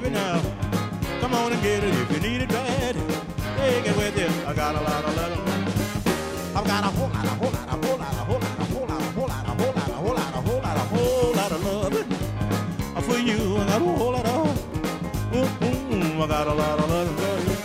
baby, now. Come on and get it if you need it bad. Take it with you. I got a lot of love. I've got a whole lot, a whole lot, a whole lot, a whole lot, a whole lot, a whole lot, a whole lot, a whole lot, a whole lot, a whole lot of love for you. I got a whole lot of. I got a lot of love for you.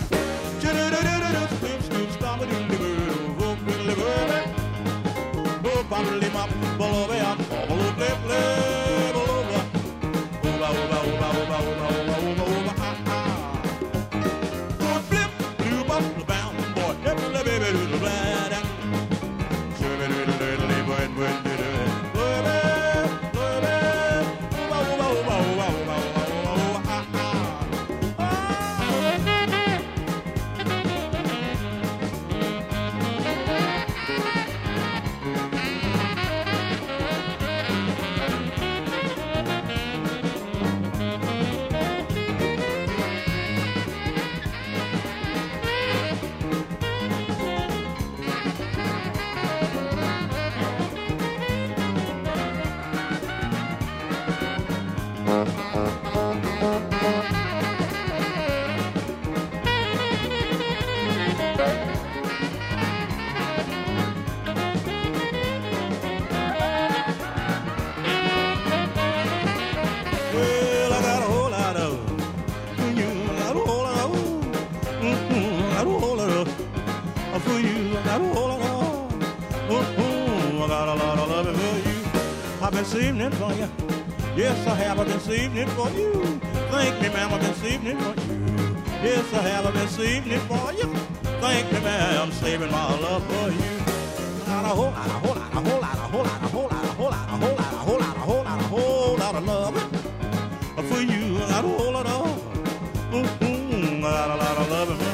Saving it for you. Yes, I have. I've been saving it for you. Thank me, ma'am. I've been saving it for you. Yes, I have. I've been saving it for you. Thank me, ma'am. I'm saving my love for you. Got a whole lot, a whole lot, a whole lot, a whole lot, a whole lot, a whole lot, a whole lot, a whole lot, a whole lot, a whole lot of love for you. I got a whole lot of. I got a lot of love for you.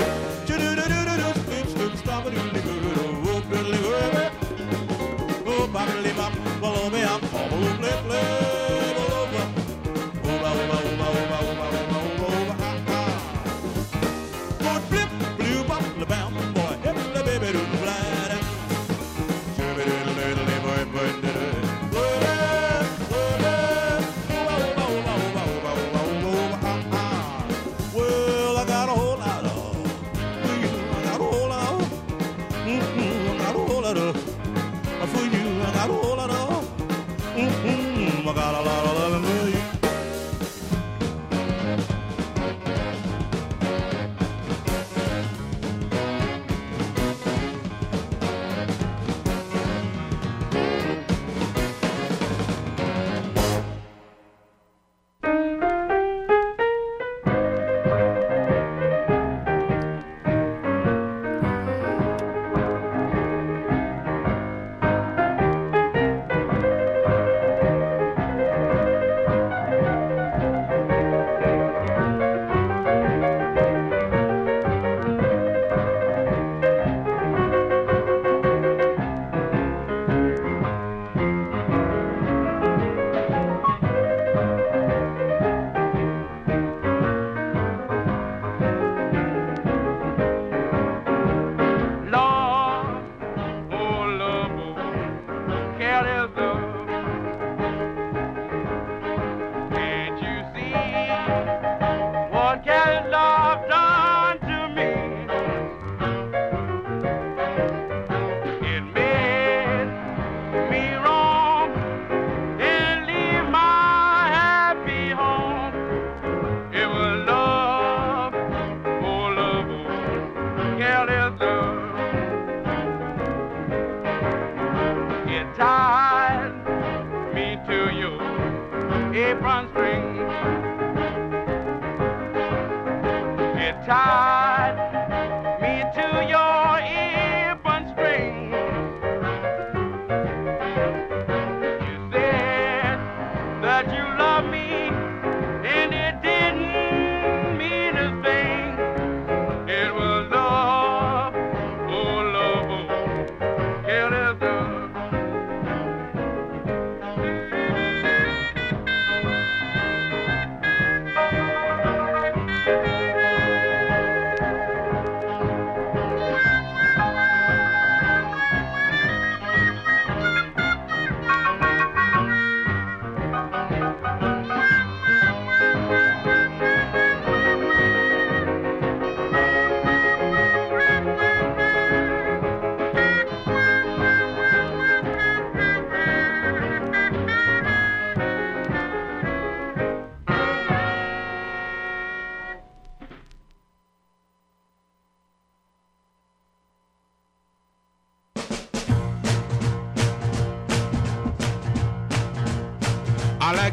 I got a lot of loving for you.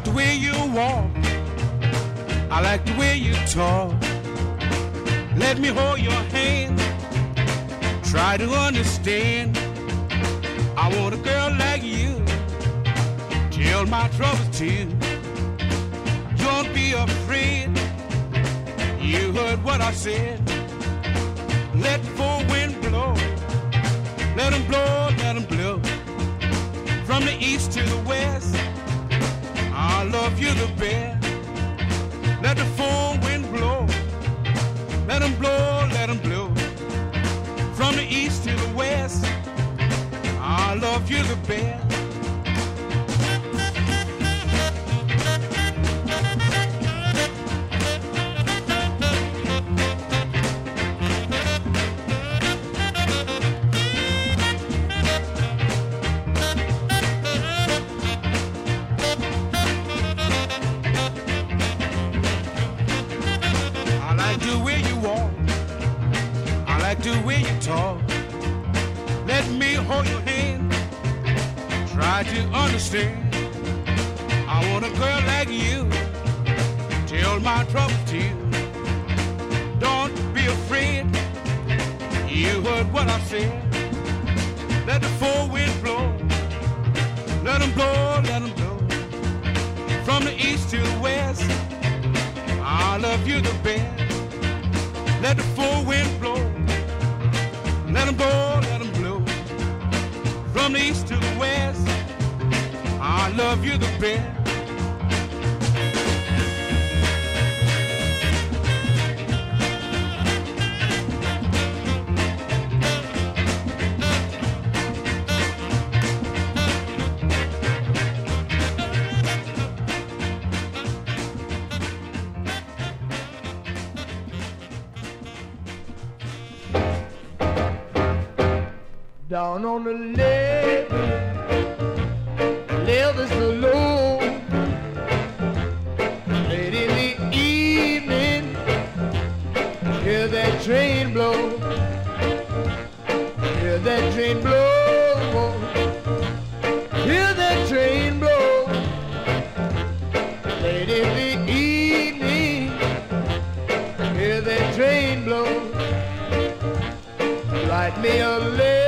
the way you walk. I like the way you talk. Let me hold your hand. Try to understand. I want a girl like you. Tell my troubles to you. Don't be afraid. You heard what I said. Let the full wind blow. Let them blow, let them blow. From the east to the west, I love you the best. Let the full wind blow. Let them blow, let them blow. From the east to the west, I love you the best. The way you talk, let me hold your hand. Try to understand. I want a girl like you. Tell my troubles to you. Don't be afraid. You heard what I said. Let the full wind blow. Let them blow, let them blow. From the east to the west, I love you the best. Let the full wind blow. Let them blow, let them blow. From the east to the west, I love you the best. Down on the levee, levees low. Late in the evening, hear that train blow. Hear that train blow. Hear that train blow. Late in the evening, hear that train blow. Write me a letter.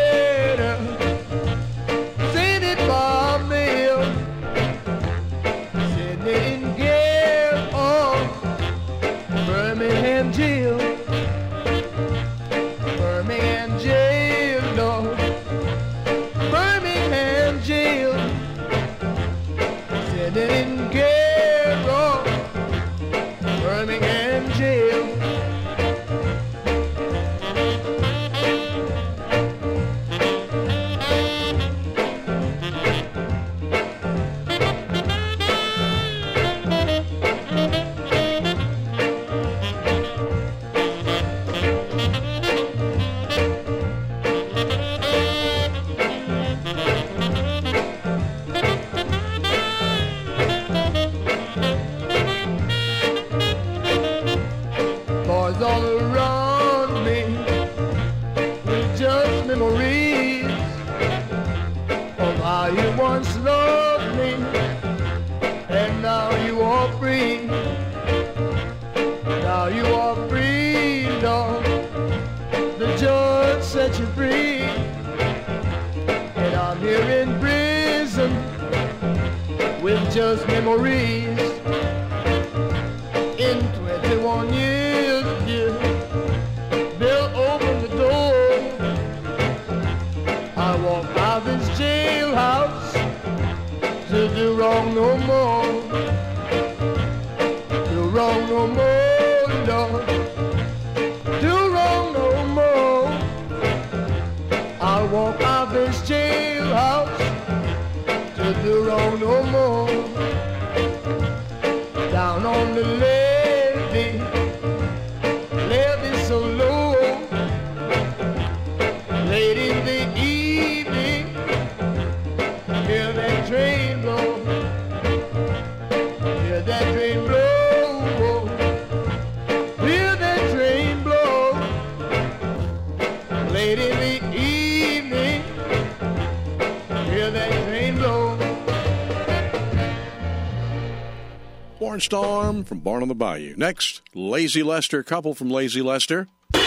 Jail, Birmingham jail, no, Birmingham jail, send it in Garo, Birmingham jail. All around me with just memories of how you once loved me, and now you are free. Now you are free, dog. The judge set you free, and I'm here in prison with just memories. In 21 years, they'll open the door. I walk out this jailhouse to do wrong no more. Do wrong no more, Lord. Do wrong no more. I walk out this jailhouse to do wrong no more. Down on the levee, levee so low. Late in the evening, hear that train blow. Hear that train blow. Hear that train blow. Late in the evening, hear that train blow. Desert Storm from Born on the Bayou. Next, Lazy Lester, couple from Lazy Lester.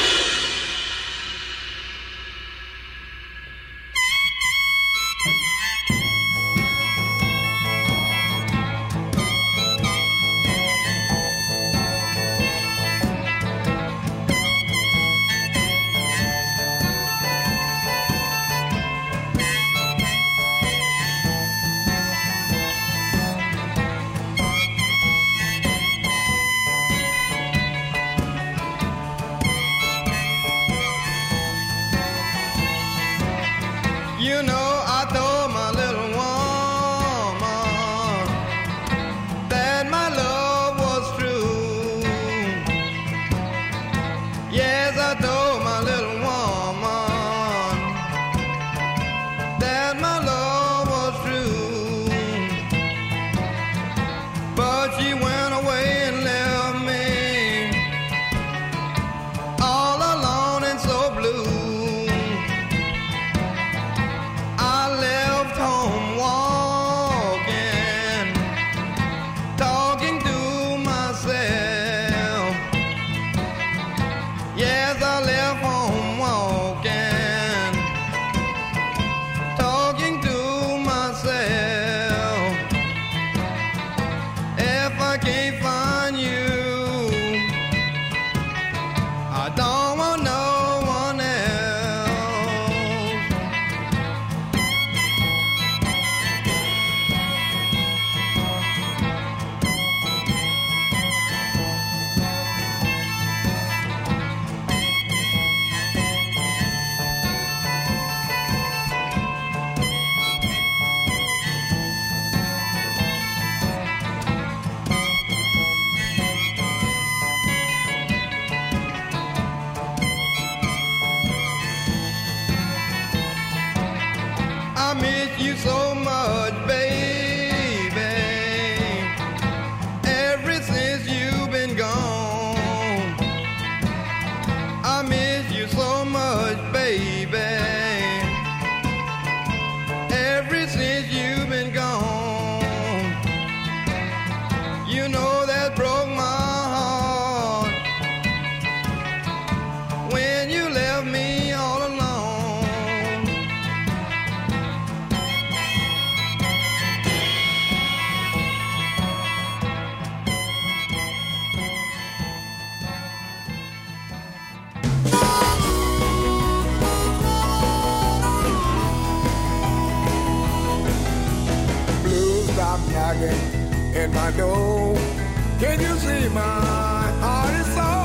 In my door, can you see my heart is so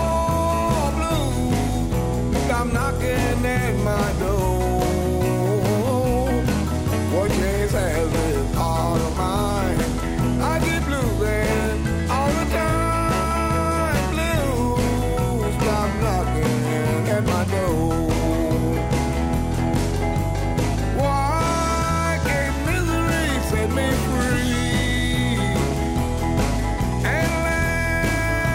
blue? I'm knocking at my door. What chance has this heart of mine? I get blues and all the time blues. Stop knocking at my door. Why can't misery set me free? And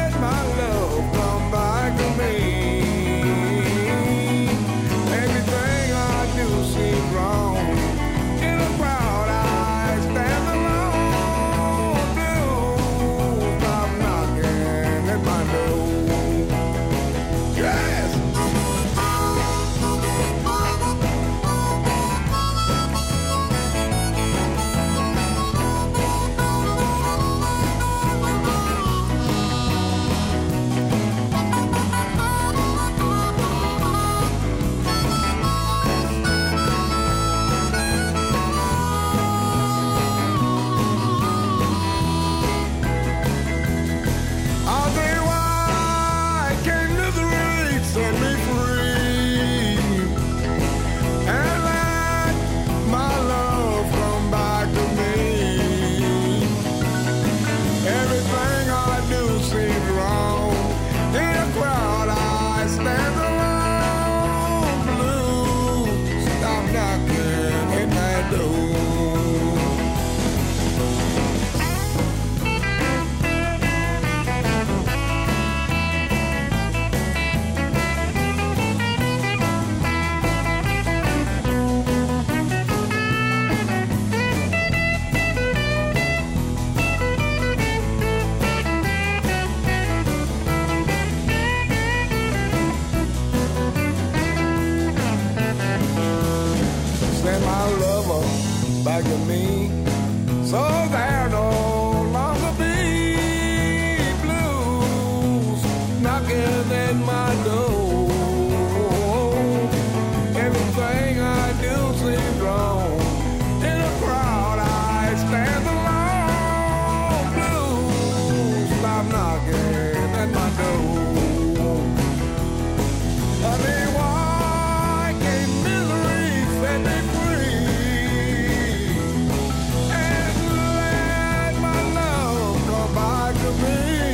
like me. So there no longer be blues knocking at my door. Everything I do seems wrong. In a crowd I stand alone. Blues stop knocking at my door. I mean, why can't misery set me free and let my love come back to me?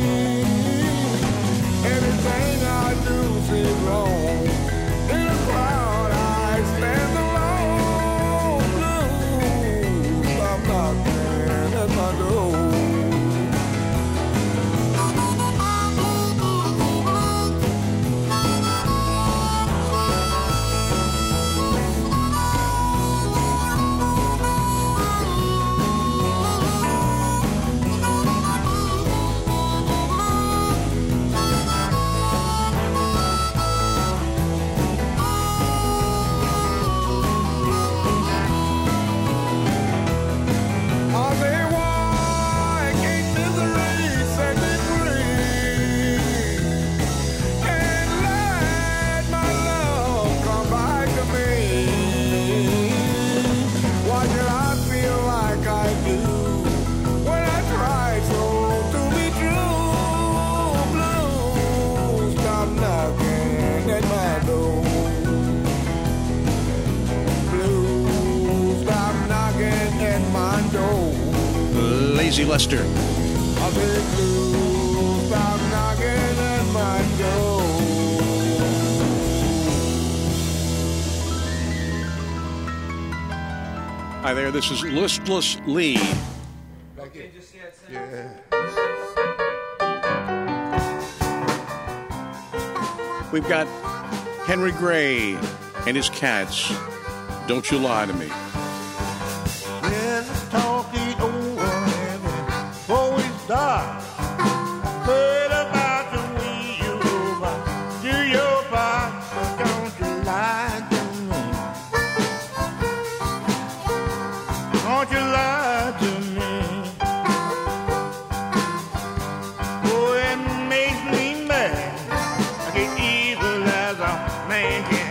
Everything I do seems wrong. In a crowd I stand alone. Blues stop knocking at my door. Lazy Lester. I big blues stop knocking at my door. Hi there, this is Listless Lee. Okay. We've got Henry Gray and his Cats. Don't You Lie to Me. Let's talk it over before we start. Heard about the way you over, do your part, but don't you lie to me. Don't you lie to me. Oh, it makes me mad. I get evil as a man can.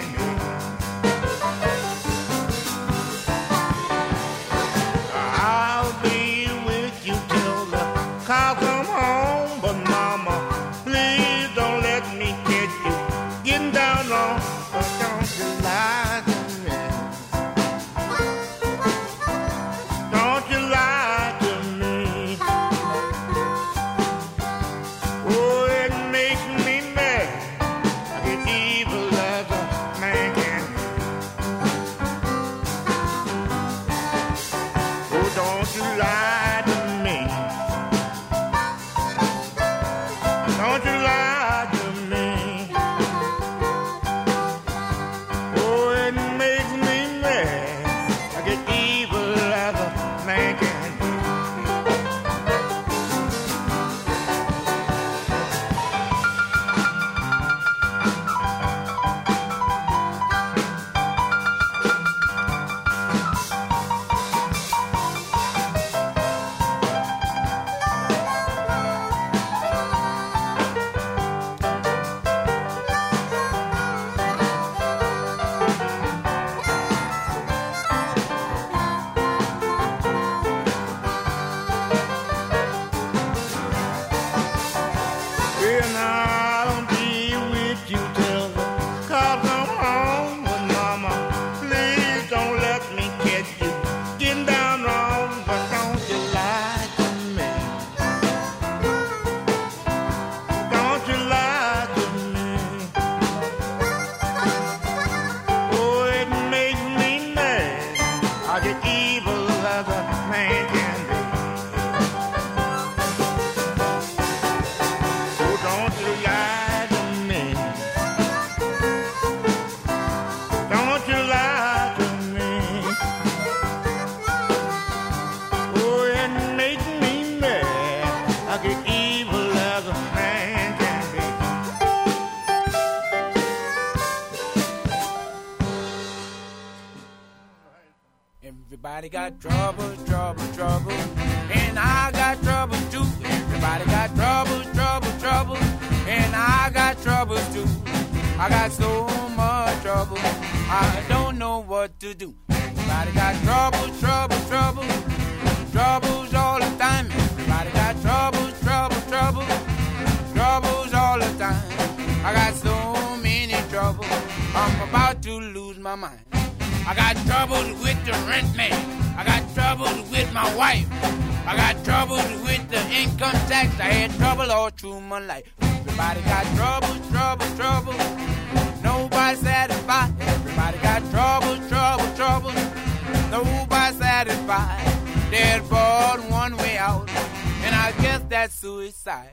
Everybody got trouble, trouble, trouble. And I got trouble too. Everybody got trouble, trouble, trouble. And I got trouble too. I got so much trouble, I don't know what to do. Everybody got trouble, trouble, trouble. Troubles all the time. Everybody got trouble, trouble, trouble. Troubles all the time. I got so many troubles, I'm about to lose my mind. I got troubles with the rent man. I got troubles with my wife. I got troubles with the income tax. I had trouble all through my life. Everybody got trouble, trouble, trouble. Nobody satisfied. Everybody got trouble, trouble, trouble. Nobody satisfied. There's but one way out, and I guess that's suicide.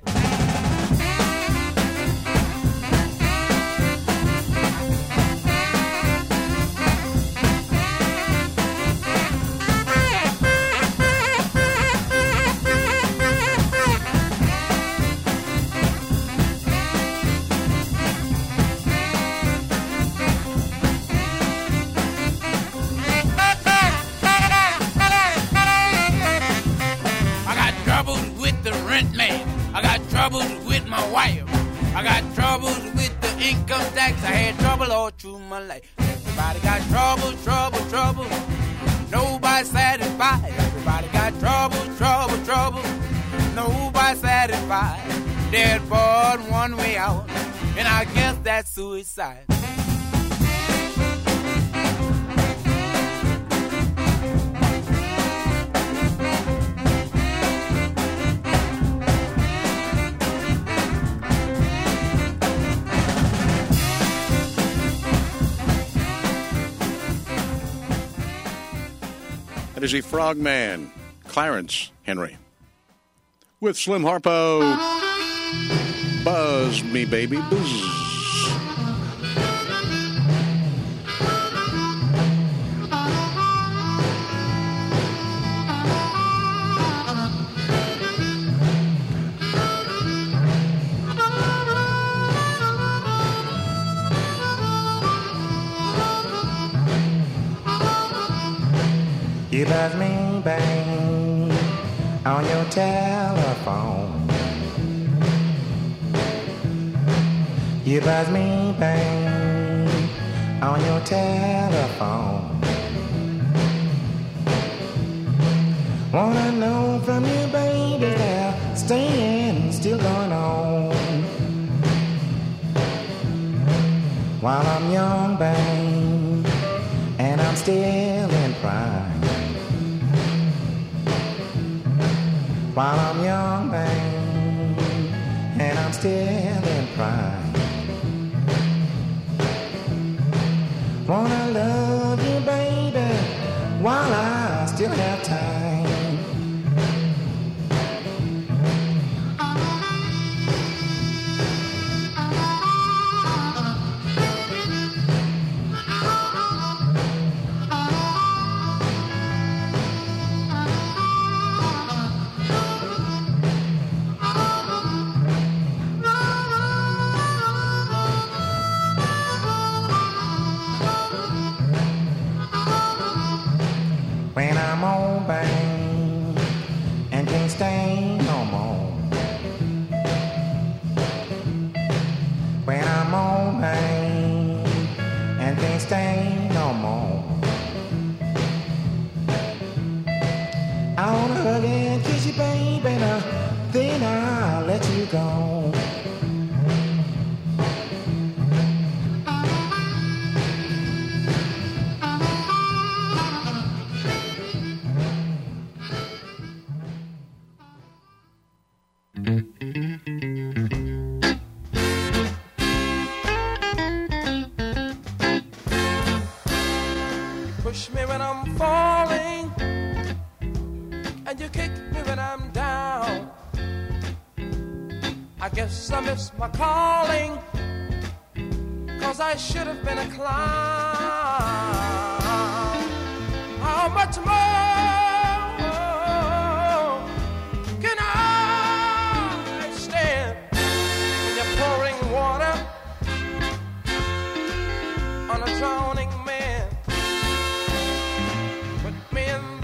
I got troubles with my wife. I got troubles with the income tax. I had trouble all through my life. Everybody got trouble, trouble, trouble. Nobody satisfied. Everybody got trouble, trouble, trouble. Nobody satisfied. There's but one way out, and I guess that's suicide. That is a Frogman, Clarence Henry. With Slim Harpo, Buzz Me Baby Buzz. You buzz me, bang, on your telephone. You buzz me, bang, on your telephone. Wanna know from you, baby, that staying still going on. While I'm young, bang, and I'm still in prime. While I'm young, man, and I'm still in prime. Wanna love you, baby, while I still have time. When I'm old, bang, and can't stay no more. When I'm old, bang, and can't stay no more. I wanna hug and kiss you, baby, now, then I'll let you go. Push me when I'm falling, and you kick me when I'm down. I guess I missed my calling, 'cause I should have been a clown. How much more can I stand when you're pouring water on a drowning man? Put me in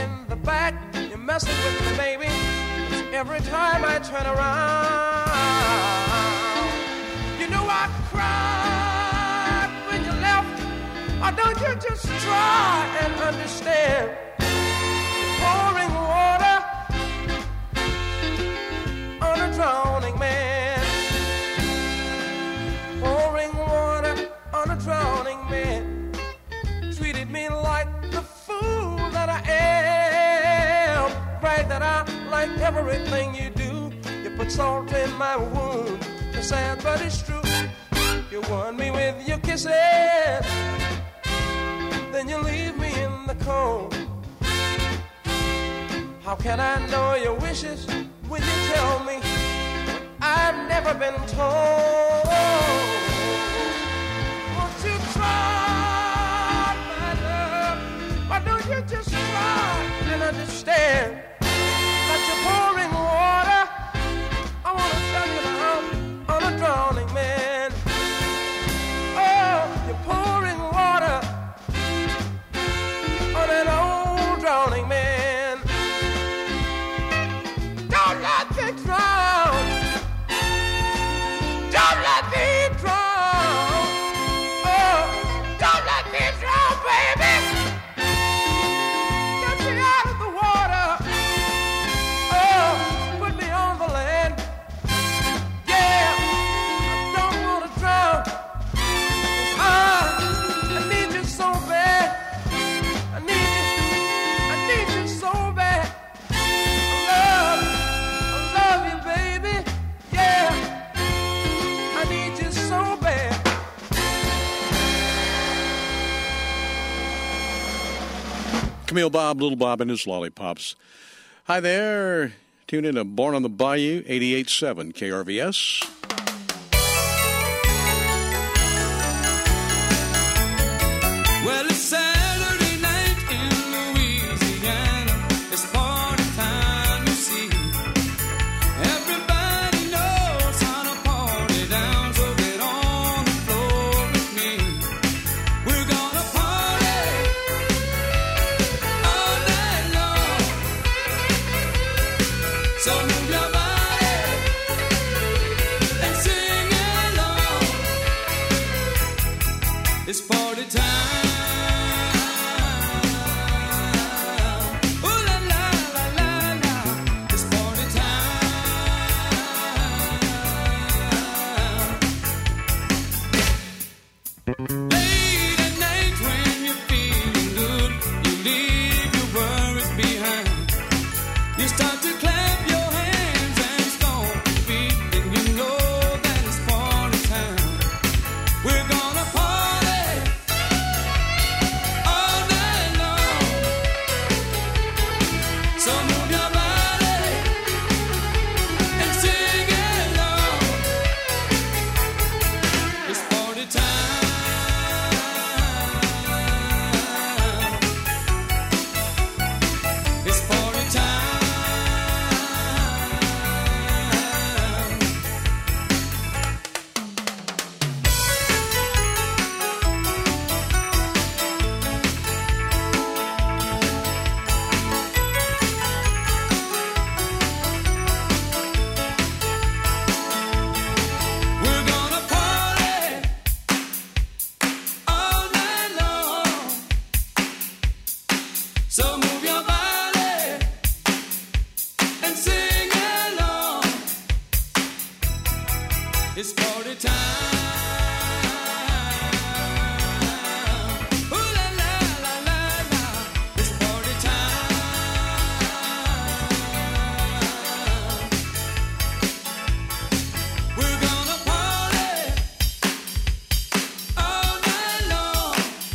in the back. You're messing with me, baby. 'Cause every time I turn around, you know I cried when you left. Or don't you just try and understand? Pouring water on a drowning man. Pouring water on a drowning man. Treated me like the fool that I am. Brag that I like everything you do. You put salt in my wound. It's sad but it's true. You won me with your kisses, then you leave me in the cold. How can I know your wishes when you tell me I've never been told? Won't you try, my love? Why don't you just try and understand that you're pouring water? I want to tell you now on a drowning man. Oh, you're pouring water on an old drowning man. Don't let me drown. Don't let me drown. Oh, don't let me drown, baby. Get me out of the water. Oh, put me on the land. Yeah, I don't want to drown. I need you so bad. I need you so bad. I love you, baby. Yeah, I need you so bad. Camille Bob, Little Bob, and his lollipops. Hi there. Tune in to Born on the Bayou, 88.7 KRVS. Well, it's Saturday night in Louisiana. It's party time, you see. Everybody knows how to party down, so get on the floor with me. We're gonna party all night long. So move your body and sing along. It's party time. Ooh la la la la la. It's party time. Late at night when you're feeling good, you leave your worries behind. You start to clap your hands and stomp your feet, and you know that it's party time. We're gonna party all night long. So move your body and sing along. It's party time. It's party time. We're gonna party all night long. So move your body and sing along. It's party time. Ooh la la la la la. It's party time. We're gonna party all night long.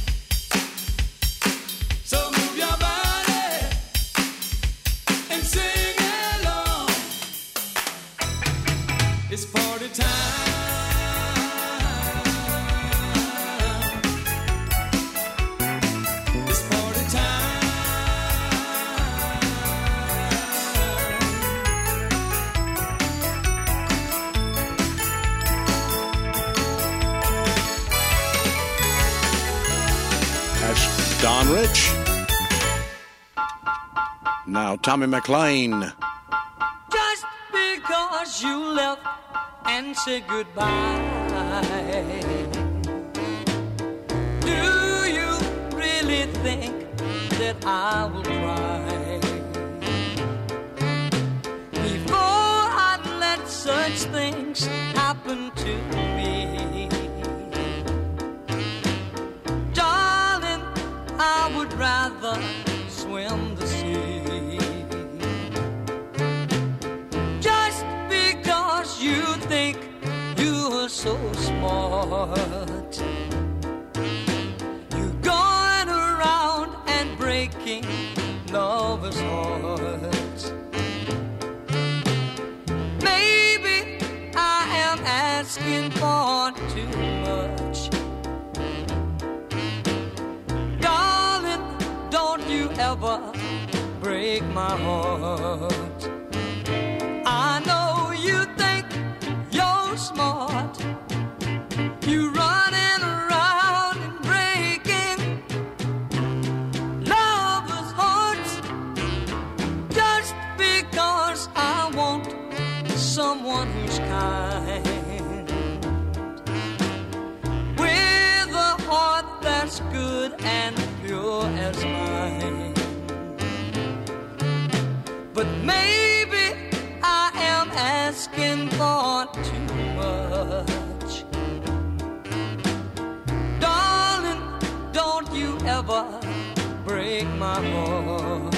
So move your body and sing along. It's party time. It's party time. That's Don Rich. Now, Tommy McLean. Just because you left and said goodbye, do you really think that I will cry? Before I let such things happen to me, darling, I would rather swim the sea. Just because you think you're so smart, you're going around and breaking lovers' hearts. Maybe I am asking for too much. Darling, don't you ever break my heart. I know you think you're smart. You running around and breaking lovers' hearts. Just because I want someone who's kind, with a heart that's good and pure as mine. But maybe I am asking for too much. Darling, don't you ever break my heart.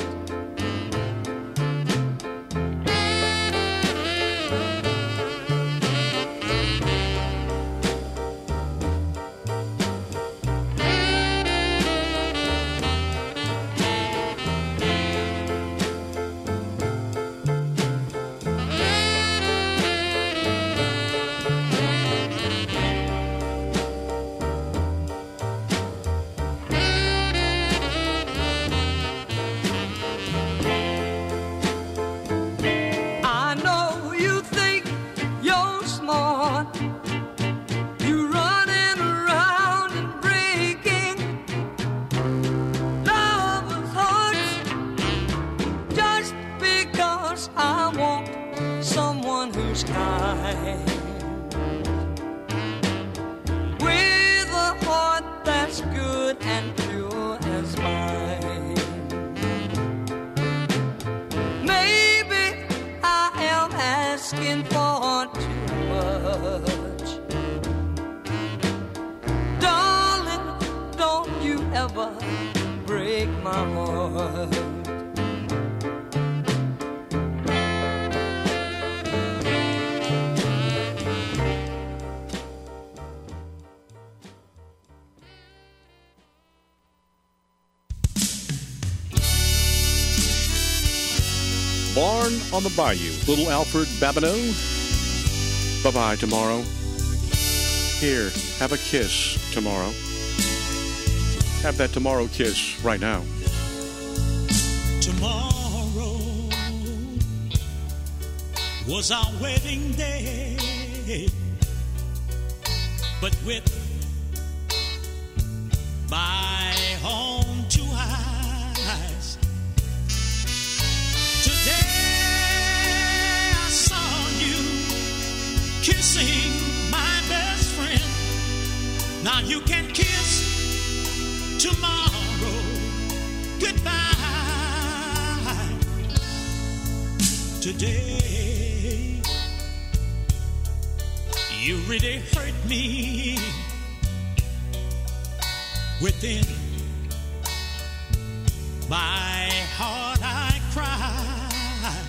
With a heart that's good and pure as mine. Maybe I am asking for too much. Darling, don't you ever break my heart. Born on the Bayou, Little Alfred Babineau. Bye-bye tomorrow. Here, have a kiss tomorrow. Have that tomorrow kiss right now. Tomorrow was our wedding day, but with my own two eyes, today I saw you kissing my best friend. Now you can kiss tomorrow goodbye. Today you really hurt me within my heart. I cried.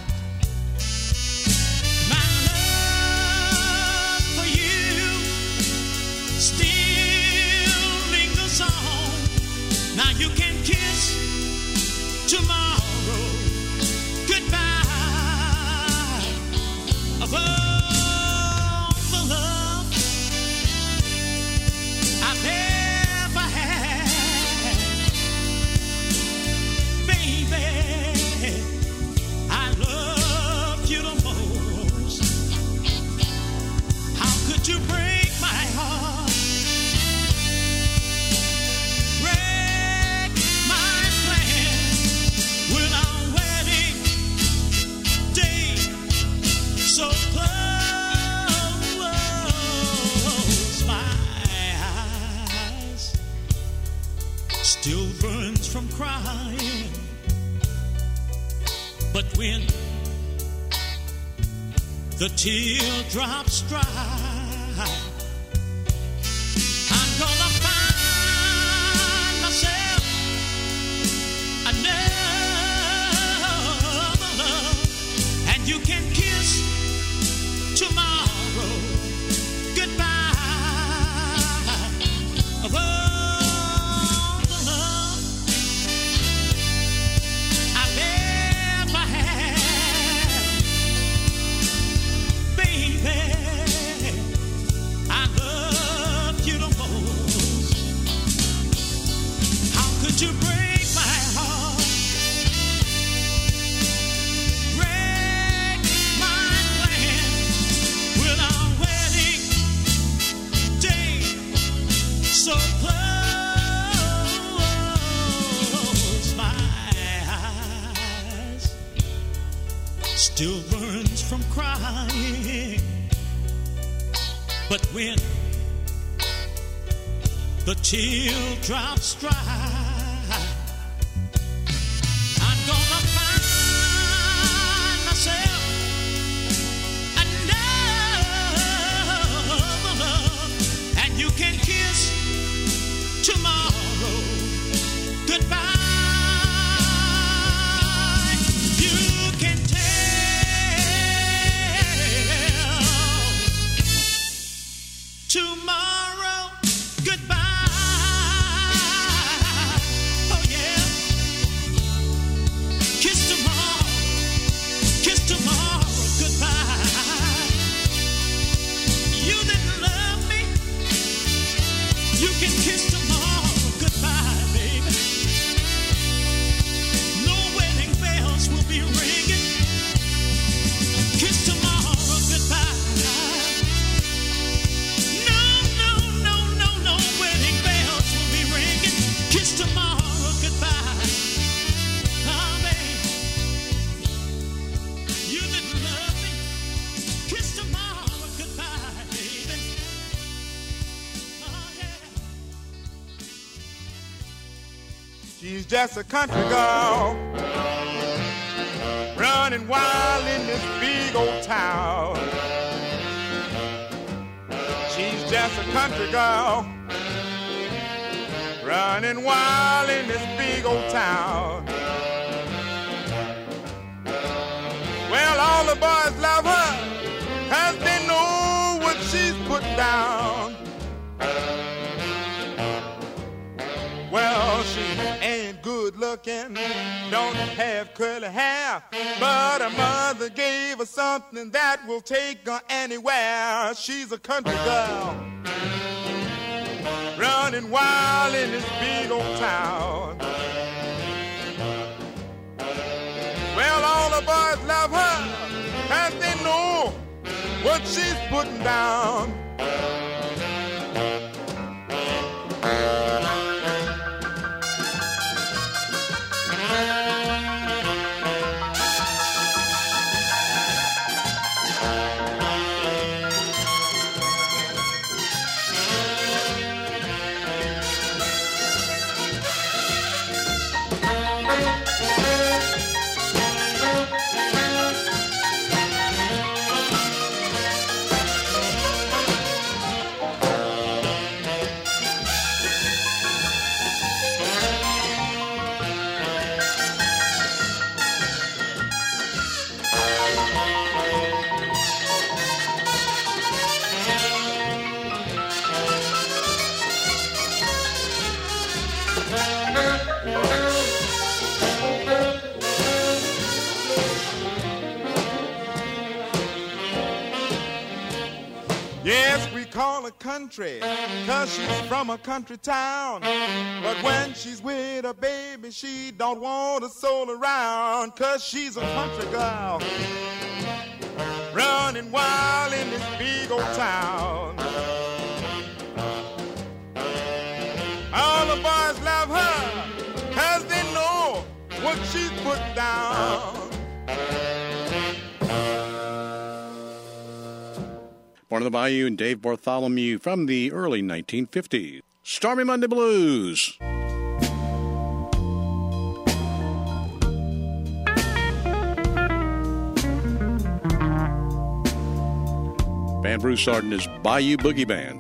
My love for you still lingers on. Now you can kiss tomorrow goodbye. Of all the love I've ever had, baby, But when the teardrops dry, I'm gonna find myself another love, and you can kiss tomorrow goodbye. Of all the love I've ever had, baby, I love you the most. How could you break my heart? Break my plans with our wedding day so close. My eyes still burns from crying. But when the teardrops dry, I'm gonna find myself another love, and you can kiss tomorrow goodbye. You can tell tomorrow goodbye. Oh yeah. Kiss tomorrow goodbye. You didn't love me. You can kiss tomorrow goodbye, baby. No wedding bells will be ringing. Kiss tomorrow goodbye. No wedding bells will be ringing. Kiss tomorrow goodbye. Oh, baby, you didn't love me. Kiss tomorrow goodbye, baby. Oh, yeah. She's just a country girl, running wild in this big old town. She's just a country girl, running wild in this big old town. Well, all the boys love her, 'cause they know what she's putting down. Well, she ain't good looking, don't have curly hair, but her mother gave her something that will take her anywhere. She's a country girl, running wild in this big old town. Well, all the boys love her, 'cause they know what she's putting down. Yes, we call her country, 'cause she's from a country town. But when she's with her baby, she don't want a soul around, 'cause she's a country girl, running wild in this big old town. All the boys love her, 'cause they know what she's put down. Born on the Bayou and Dave Bartholomew from the early 1950s. Stormy Monday Blues. and Bruce Arden is Bayou Boogie Band.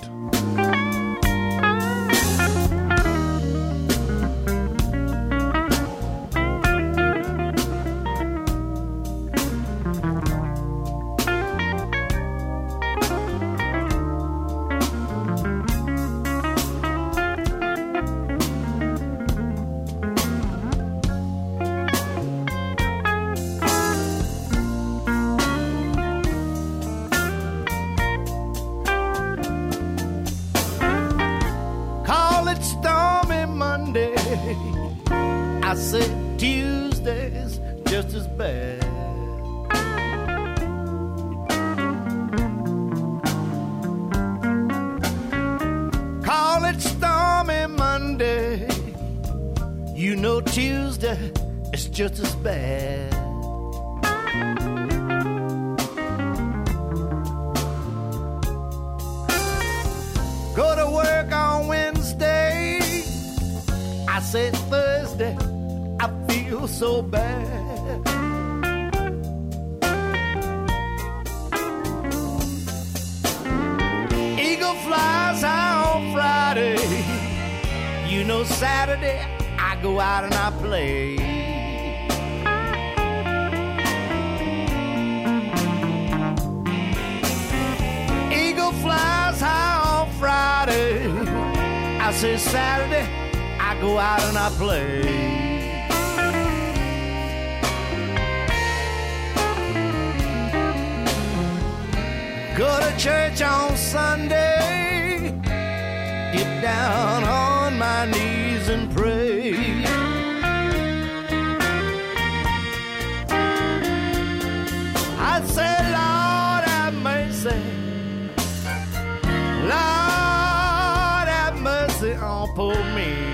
I said Tuesday's just as bad. Call it stormy Monday. You know Tuesday is just as bad. Go to work on Wednesday. I said Thursday, I feel so bad. Eagle flies high on Friday. You know Saturday, I go out and I play. Eagle flies high on Friday. I say Saturday, I go out and I play. Go to church on Sunday, get down on my knees and pray. I say, Lord have mercy, Lord have mercy on poor me.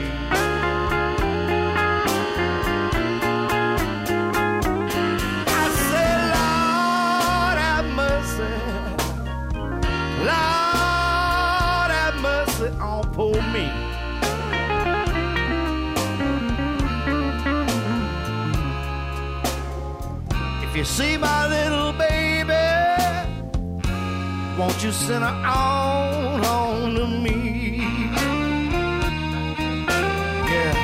Lord have mercy on poor me. If you see my little baby, won't you send her on to me? Yeah.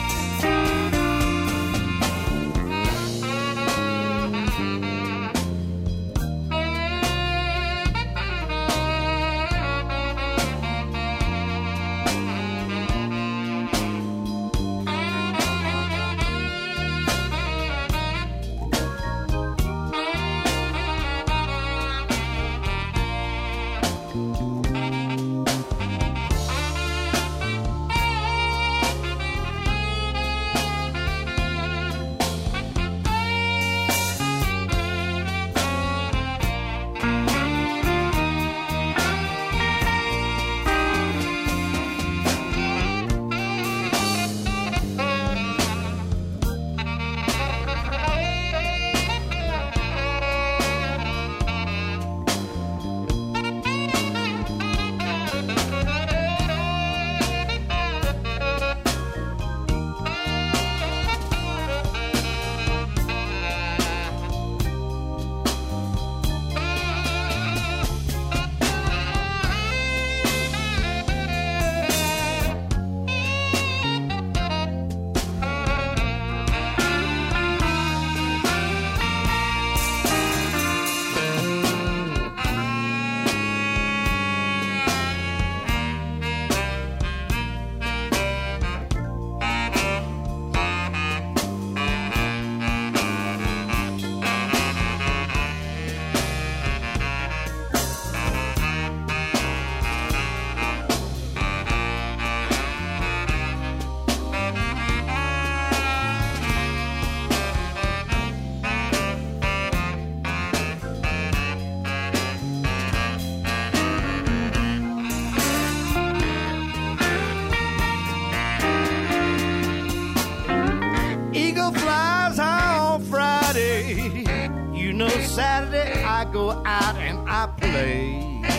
Saturday I go out and I play.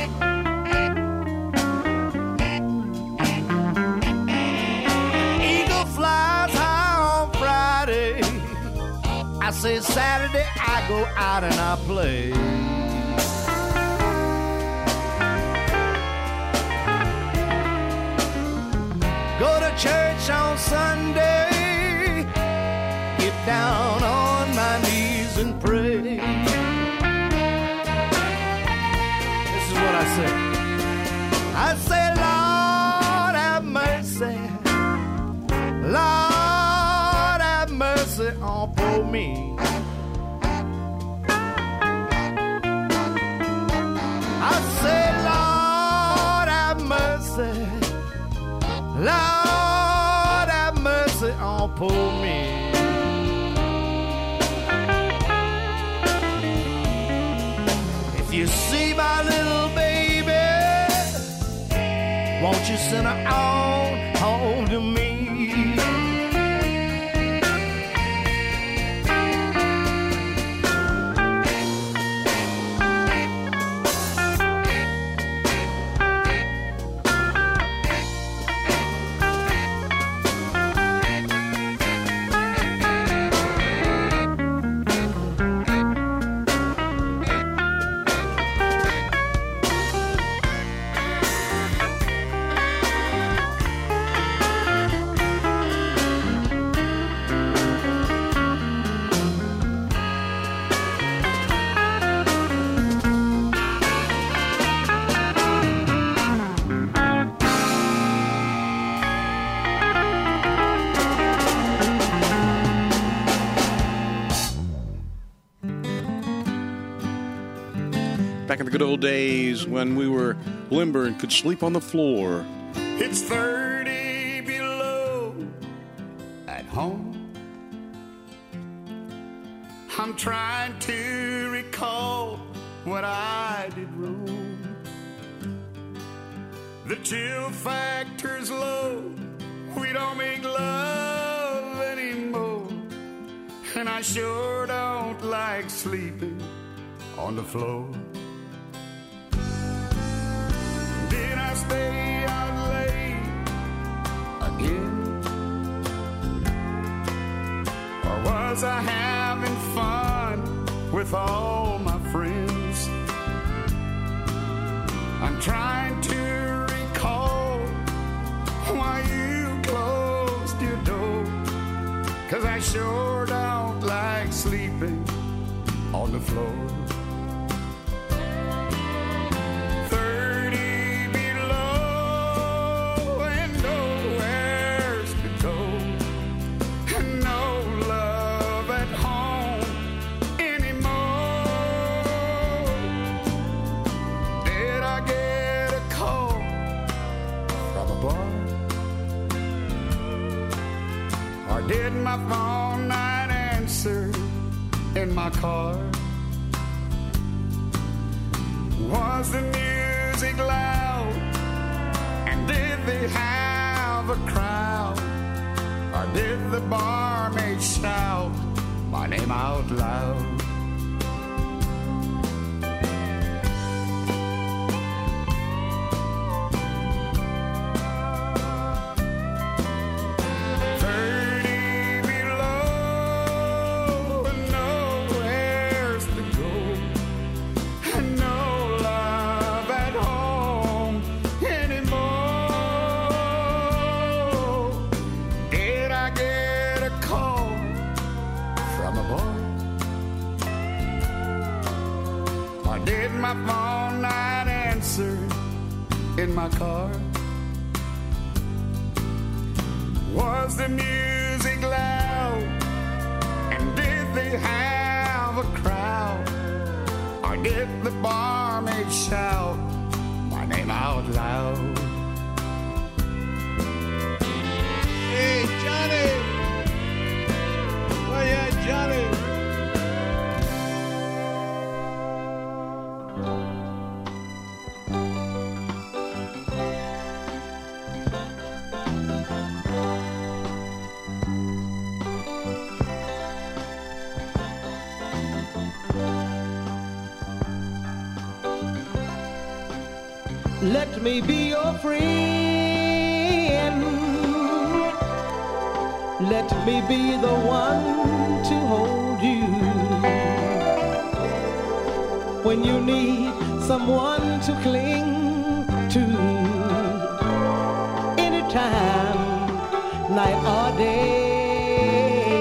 Eagle flies high on Friday. I say Saturday I go out and I play. church on Sunday, get down on my knees and pray. This is what I say. I say, Lord, have mercy. Lord, have mercy on poor me. I say, Lord, have mercy. Lord, have mercy on poor me. If you see my little baby, won't you send her on home to me? Back in the good old days when we were limber and could sleep on the floor. It's 30 below at home. I'm trying to recall what I did wrong. The chill factor's low. We don't make love anymore. And I sure don't like sleeping on the floor. Did I stay out late again? Or was I having fun with all my friends? I'm trying to recall why you closed your door. 'Cause I sure don't like sleeping on the floor. 30 below and nowhere's to go. And no love at home anymore. Did I get a call from a bar? Or did my phone not answer in my car? Was the music loud? And did they have a crowd? Or did the barmaid shout my name out loud? My phone not answer in my car. Was the music loud? And did they have a crowd? Or did the barmaid shout my name out loud? Hey, Johnny! Where you at, Johnny? Let me be your friend. Let me be the one to hold you when you need someone to cling to. Anytime day.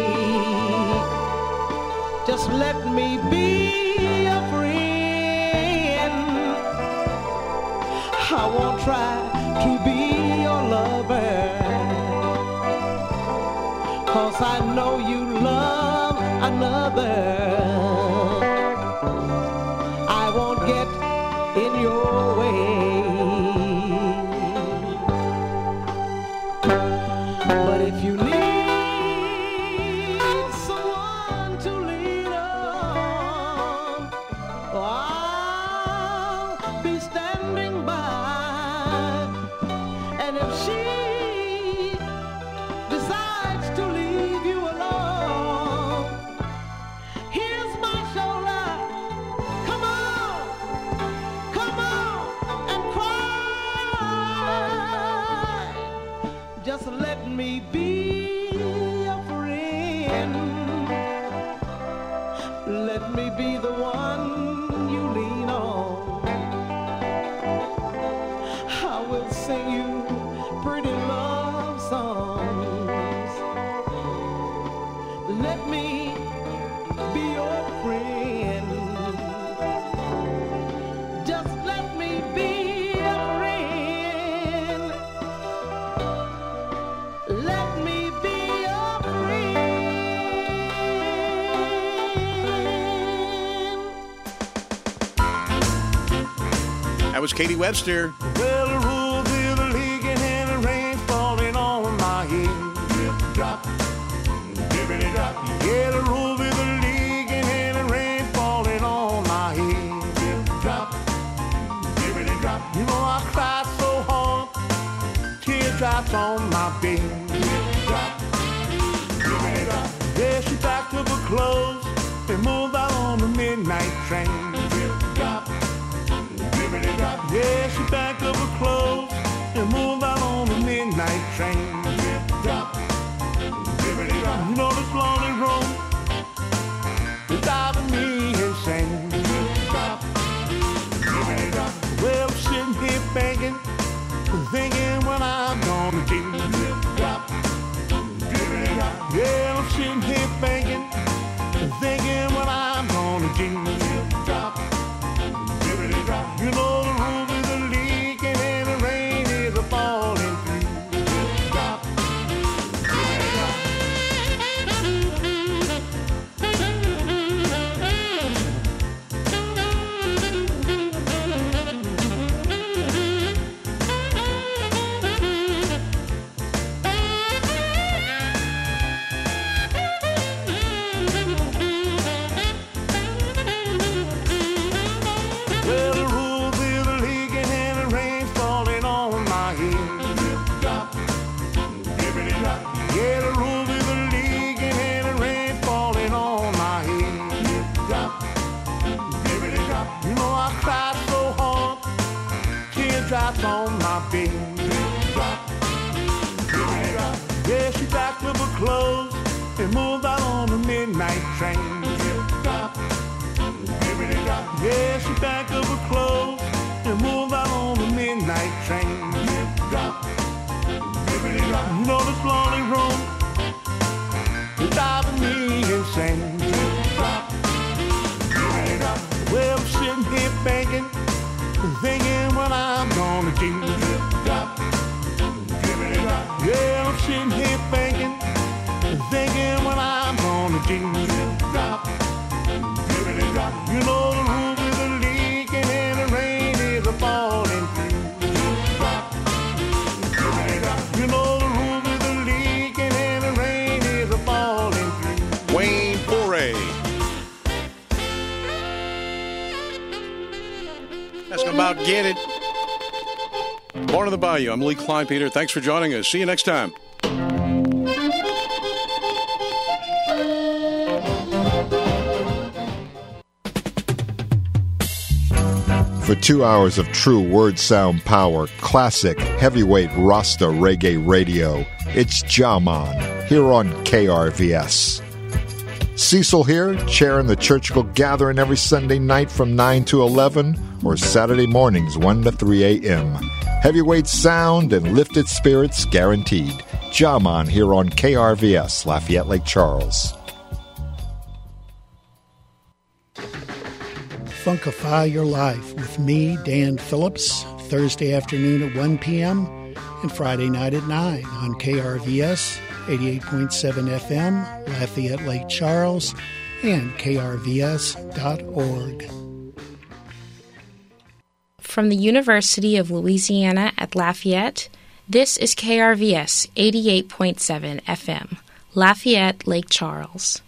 Just let me be a friend. I won't try to be your lover, 'cause I know you love another. I won't get in your way. But if you need someone to lean on, I'll be standing by. And if she decides to leave you alone, here's my shoulder. Come on and cry. Just let me be a friend. Let me be the one you lean on. I will sing you pretty love songs. Let me be your friend. Just let me be a friend. Let me be a friend. That was Katie Webster. Well, the rules is leaking and the rain falling on my head. Drip, drop, drippity drop. Yeah, the rules is leaking and the rain falling on my head. Drip, drop, drippity drop. You know I cried so hard, teardrops on my bed. Drip, drop, drippity drop. Yeah, she packed up her clothes and moved out on the midnight train. Drip, drop. Yeah, she packed up her clothes and moved out on the midnight train. You know this lonely road is driving me insane. Well, I'm sitting here thinking what I'm gonna do. Yeah, I'm sitting here thinking what I'm gonna do. You know the roof is a leaking and the rain is a falling through. Well, the roof is leaking and the rain's falling on my head. Yeah, the roof is leaking and the rain's falling on my head. You know I cried so hard, teardrops on my bed. Yeah, she packed up her clothes and moved out on the midnight train. Yeah, she packed up her clothes and moved out on the midnight train. You know this lonely road is driving me insane. Well, I'm sitting here thinking what I'm gonna do. Yeah, I'm sitting here thinking what I'm gonna do. You know the roof is a leaking and the rain is a falling through. You know the roof is a leaking and the rain is a falling through. Wayne Foray. Ask about Get It. Born on the Bayou. I'm Lee Kleinpeter. Thanks for joining us. See you next time. For 2 hours of true word sound power, classic heavyweight Rasta reggae radio, it's Jaman here on KRVS. Cecil here, chairing the Churchill Gathering every Sunday night from 9 to 11 or Saturday mornings 1 to 3 a.m. Heavyweight sound and lifted spirits guaranteed. Jaman here on KRVS, Lafayette Lake Charles. Funkify Your Life with me, Dan Phillips, Thursday afternoon at 1 p.m. and Friday night at 9 on KRVS 88.7 FM, Lafayette Lake Charles, and krvs.org. From the University of Louisiana at Lafayette, this is KRVS 88.7 FM, Lafayette Lake Charles.